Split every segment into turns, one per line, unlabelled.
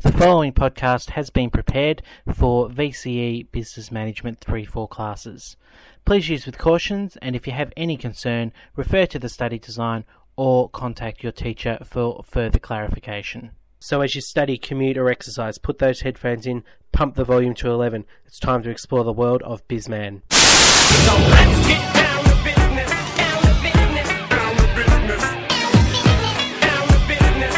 The following podcast has been prepared for VCE Business Management 3-4 classes. Please use with cautions, and if you have any concern, refer to the study design or contact your teacher for further clarification. So as you study, commute or exercise, put those headphones in, pump the volume to 11. It's time to explore the world of BizMan.
So let's get down to business, down to business, down to business, down to business.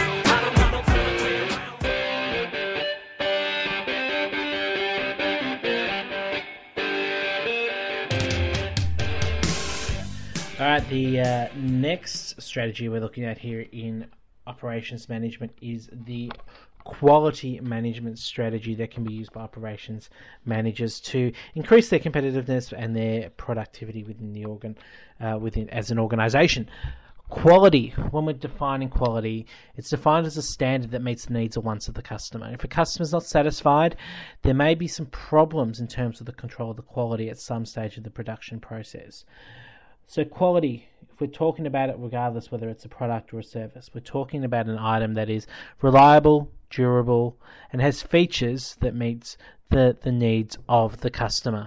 Alright, the next strategy we're looking at here in operations management is the quality management strategy that can be used by operations managers to increase their competitiveness and their productivity within the as an organization. Quality, when we're defining quality, it's defined as a standard that meets the needs or wants of the customer. If a customer is not satisfied, there may be some problems in terms of the control of the quality at some stage of the production process. So quality, if we're talking about it regardless whether it's a product or a service, we're talking about an item that is reliable, durable, and has features that meets the needs of the customer.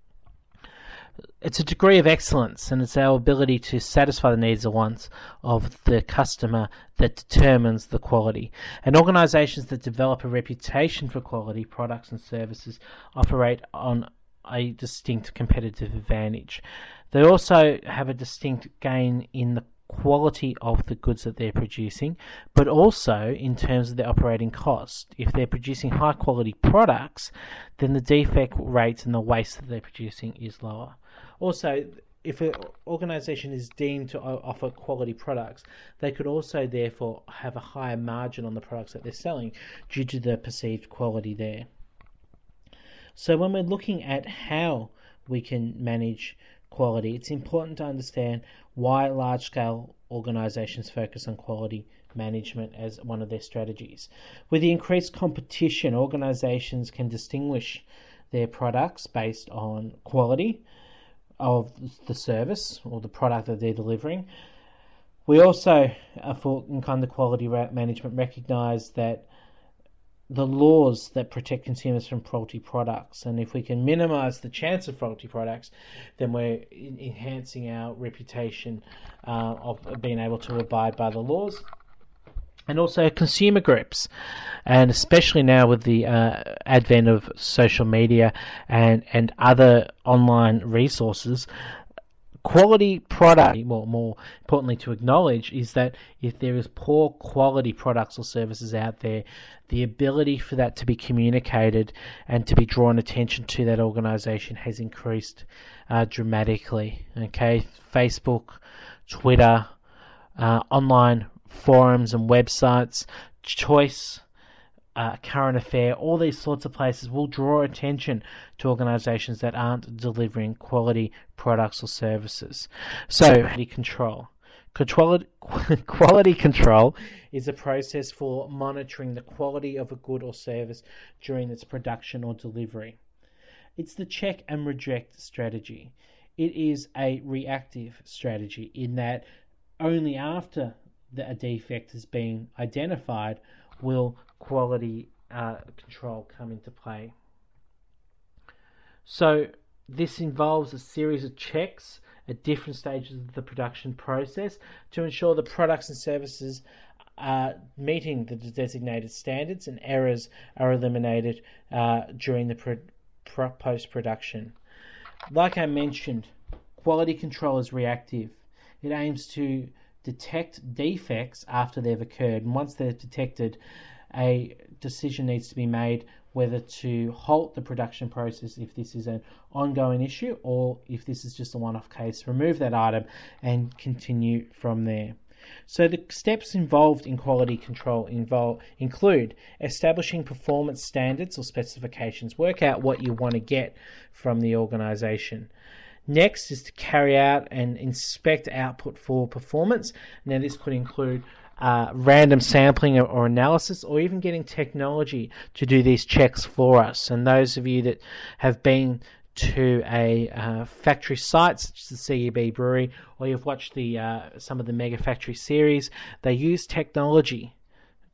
It's a degree of excellence, and it's our ability to satisfy the needs or wants of the customer that determines the quality. And organisations that develop a reputation for quality products and services operate on a distinct competitive advantage. They also have a distinct gain in the quality of the goods that they're producing, but also in terms of their operating cost. If they're producing high quality products, then the defect rates and the waste that they're producing is lower. Also, if an organisation is deemed to offer quality products, they could also therefore have a higher margin on the products that they're selling due to the perceived quality there. So when we're looking at how we can manage quality, it's important to understand why large-scale organisations focus on quality management as one of their strategies. With the increased competition, organisations can distinguish their products based on quality of the service or the product that they're delivering. We also, in kind of quality management, recognise that the laws that protect consumers from faulty products, and if we can minimise the chance of faulty products, then we're enhancing our reputation of being able to abide by the laws. And also consumer groups, and especially now with the advent of social media and other online resources, quality product, well, more importantly to acknowledge, is that if there is poor quality products or services out there, the ability for that to be communicated and to be drawn attention to that organisation has increased dramatically. Okay, Facebook, Twitter, online forums and websites, Choice, Current Affair, all these sorts of places will draw attention to organisations that aren't delivering quality products or services. So, quality control is a process for monitoring the quality of a good or service during its production or delivery. It's the check and reject strategy. It is a reactive strategy in that only after a defect has been identified will quality control come into play. So this involves a series of checks at different stages of the production process to ensure the products and services are meeting the designated standards and errors are eliminated during the post-production. Like I mentioned, quality control is reactive. It aims to detect defects after they've occurred, and once they're detected, a decision needs to be made whether to halt the production process if this is an ongoing issue, or if this is just a one-off case, remove that item and continue from there. So the steps involved in quality control include establishing performance standards or specifications. Work out what you want to get from the organisation. Next is to carry out and inspect output for performance. Now this could include random sampling or analysis, or even getting technology to do these checks for us. And those of you that have been to a factory site such as the CEB Brewery, or you've watched some of the Mega Factory series, they use technology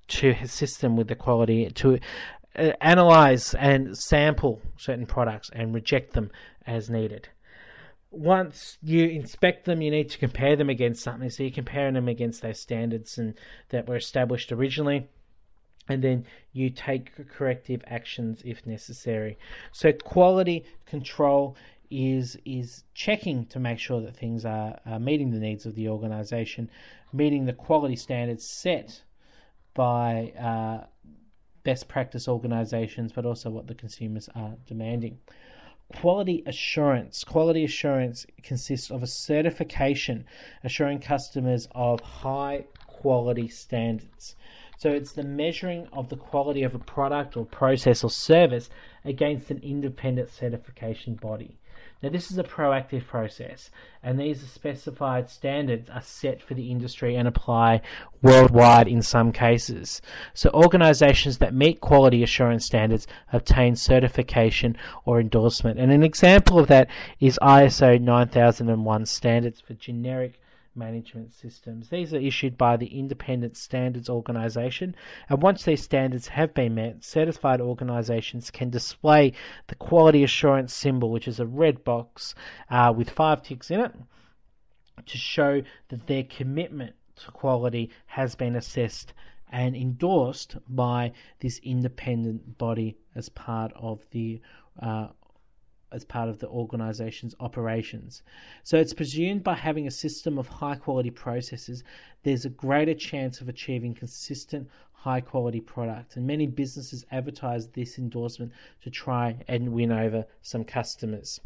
to assist them with the quality, to analyze and sample certain products and reject them as needed. Once you inspect them, you need to compare them against something. So you're comparing them against those standards that were established originally, and then you take corrective actions if necessary. So quality control is checking to make sure that things are meeting the needs of the organization, meeting the quality standards set by best practice organizations, but also what the consumers are demanding. Quality assurance. Quality assurance consists of a certification assuring customers of high quality standards. So it's the measuring of the quality of a product or process or service against an independent certification body. Now, this is a proactive process, and these specified standards are set for the industry and apply worldwide in some cases. So organizations that meet quality assurance standards obtain certification or endorsement. And an example of that is ISO 9001 standards for generic management systems. These are issued by the Independent Standards Organization, and once these standards have been met, certified organizations can display the quality assurance symbol, which is a red box with 5 ticks in it, to show that their commitment to quality has been assessed and endorsed by this independent body as part of the organization's operations. So it's presumed by having a system of high quality processes, there's a greater chance of achieving consistent high quality product. And many businesses advertise this endorsement to try and win over some customers.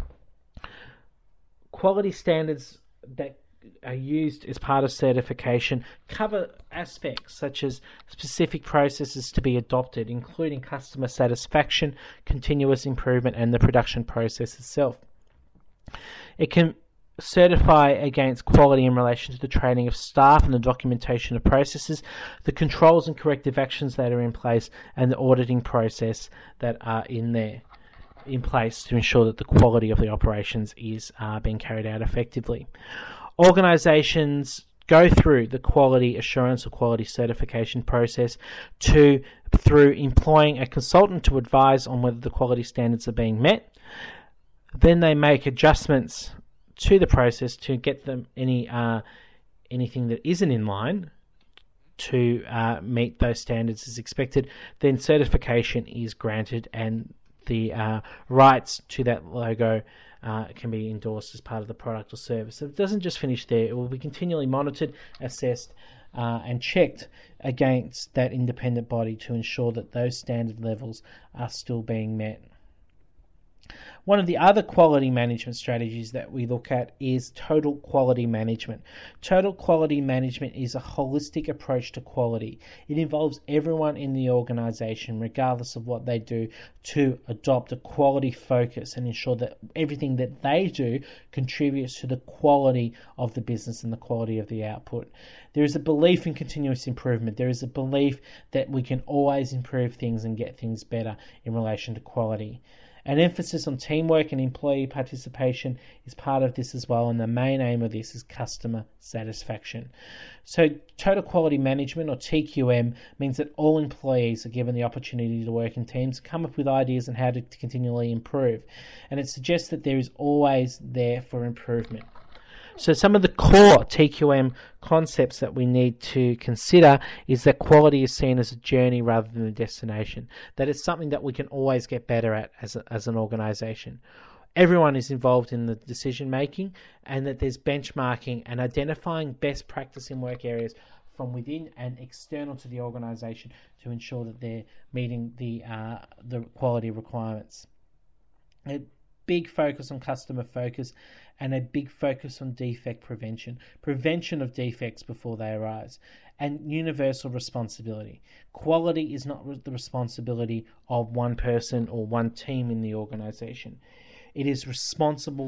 Quality standards that are used as part of certification cover aspects such as specific processes to be adopted, including customer satisfaction, continuous improvement, and the production process itself. It can certify against quality in relation to the training of staff and the documentation of processes, the controls and corrective actions that are in place, and the auditing process that are in place to ensure that the quality of the operations is being carried out effectively. Organizations go through the quality assurance or quality certification process through employing a consultant to advise on whether the quality standards are being met. Then they make adjustments to the process to get them anything that isn't in line to meet those standards as expected. Then certification is granted, and the rights to that logo can be endorsed as part of the product or service. So it doesn't just finish there. It will be continually monitored, assessed, and checked against that independent body to ensure that those standard levels are still being met. One of the other quality management strategies that we look at is total quality management. Total quality management is a holistic approach to quality. It involves everyone in the organization, regardless of what they do, to adopt a quality focus and ensure that everything that they do contributes to the quality of the business and the quality of the output. There is a belief in continuous improvement. There is a belief that we can always improve things and get things better in relation to quality. An emphasis on teamwork and employee participation is part of this as well, and the main aim of this is customer satisfaction. So total quality management, or TQM, means that all employees are given the opportunity to work in teams, come up with ideas on how to continually improve, and it suggests that there is always there for improvement. So some of the core TQM concepts that we need to consider is that quality is seen as a journey rather than a destination. That it's something that we can always get better at as an organization. Everyone is involved in the decision making, and that there's benchmarking and identifying best practice in work areas from within and external to the organization to ensure that they're meeting the quality requirements. A big focus on customer focus and a big focus on defect prevention of defects before they arise, and universal responsibility. Quality is not the responsibility of one person or one team in the organization. It is responsible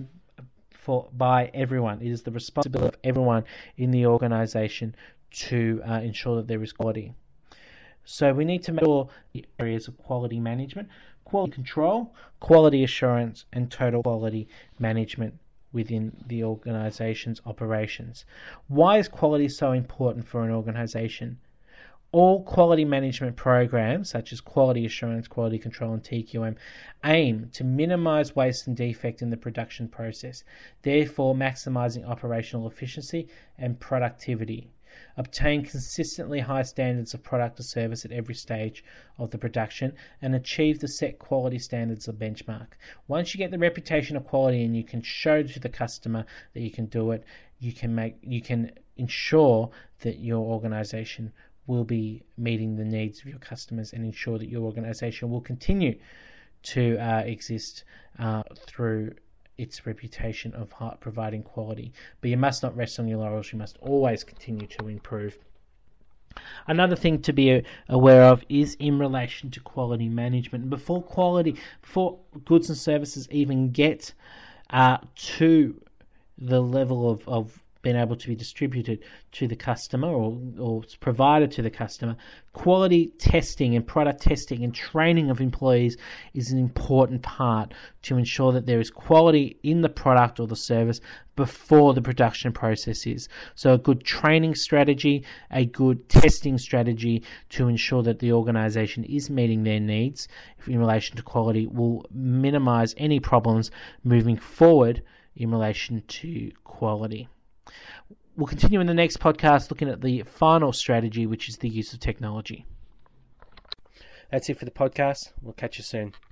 by everyone. It is the responsibility of everyone in the organization to ensure that there is quality. So we need to make sure the areas of quality management, quality control, quality assurance, and total quality management within the organization's operations. Why is quality so important for an organization? All quality management programs, such as quality assurance, quality control, and TQM, aim to minimize waste and defect in the production process, therefore maximizing operational efficiency and productivity. Obtain consistently high standards of product or service at every stage of the production, and achieve the set quality standards of benchmark. Once you get the reputation of quality and you can show to the customer that you can do it, you can ensure that your organization will be meeting the needs of your customers and ensure that your organization will continue to exist through its reputation of providing quality. But you must not rest on your laurels. You must always continue to improve. Another thing to be aware of is in relation to quality management. Before goods and services even get to the level of being able to be distributed to the customer or provided to the customer, quality testing and product testing and training of employees is an important part to ensure that there is quality in the product or the service before the production process is. So a good training strategy, a good testing strategy to ensure that the organization is meeting their needs in relation to quality will minimize any problems moving forward in relation to quality. We'll continue in the next podcast looking at the final strategy, which is the use of technology. That's it for the podcast. We'll catch you soon.